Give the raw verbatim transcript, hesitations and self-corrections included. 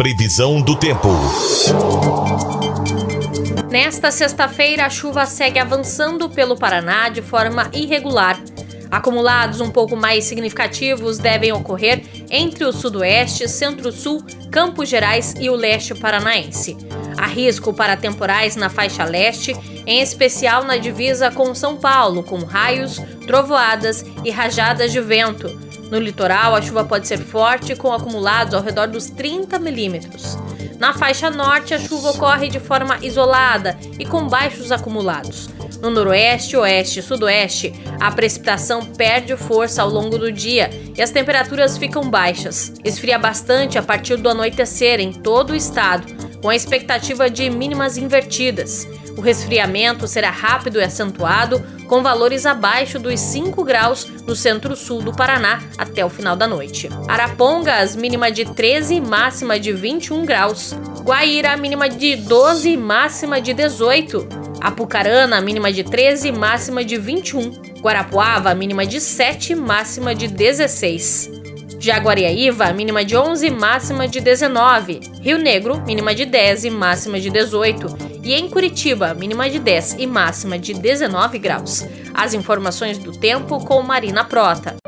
Previsão do tempo. Nesta sexta-feira, a chuva segue avançando pelo Paraná de forma irregular. Acumulados um pouco mais significativos devem ocorrer entre o sudoeste, centro-sul, Campos Gerais e o leste paranaense. Há risco para temporais na faixa leste, em especial na divisa com São Paulo, com raios, trovoadas e rajadas de vento. No litoral, a chuva pode ser forte, com acumulados ao redor dos trinta milímetros. Na faixa norte, a chuva ocorre de forma isolada e com baixos acumulados. No noroeste, oeste e sudoeste, a precipitação perde força ao longo do dia e as temperaturas ficam baixas. Esfria bastante a partir do anoitecer em todo o estado, com a expectativa de mínimas invertidas. O resfriamento será rápido e acentuado, com valores abaixo dos cinco graus no centro-sul do Paraná até o final da noite. Arapongas, mínima de treze, máxima de vinte e um graus. Guaíra, mínima de doze, máxima de dezoito. Apucarana, mínima de treze, máxima de vinte e um. Guarapuava, mínima de sete, máxima de dezesseis. Jaguariaíva, mínima de onze, máxima de dezenove. Rio Negro, mínima de dez e máxima de dezoito. E em Curitiba, mínima de dez e máxima de dezenove graus. As informações do tempo com Marina Prota.